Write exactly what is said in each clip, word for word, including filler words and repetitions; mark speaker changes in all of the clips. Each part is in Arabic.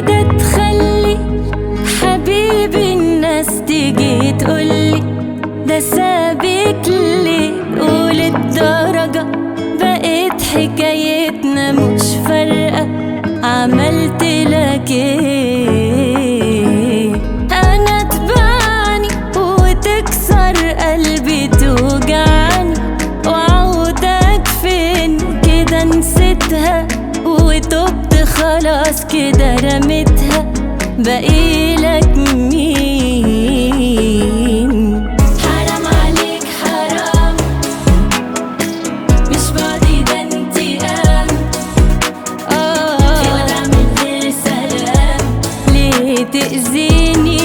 Speaker 1: كده تخلي حبيبي الناس تيجي تقولي ده سابك ليه؟ وللدرجة بقيت حكايتنا مش فارقة عملت لك ايه؟ انا تبعني وتكسر قلبي توجعني وعودك فين كده نسيتها وتوبت خلاص كده رميتها بقيلك مين؟ حرام عليك حرام مش بعدي ده انتقام اه كده من غير سلام ليه تأذيني؟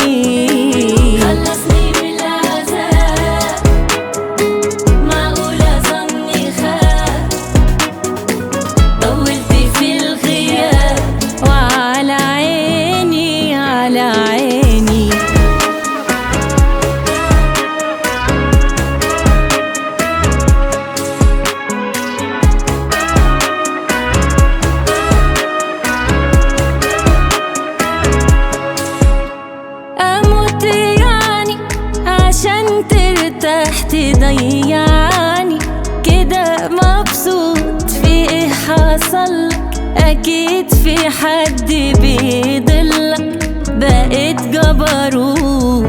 Speaker 1: خلصني من العذاب معقولة ظني خاب طولت في الغياب وعلى عيني على عيني أموت يعني عشان ترتاح تضيعني كده مبسوط في ايه حصلك؟ أكيد في حد بيضلك بقيت جبروت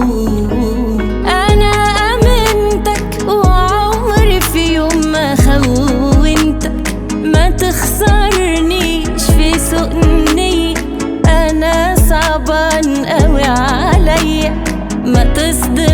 Speaker 1: أنا أمنتك وعمري في يوم ما خونتك ما تخسرنيش في سؤني أنا صعبان قوي عليا ما تصدق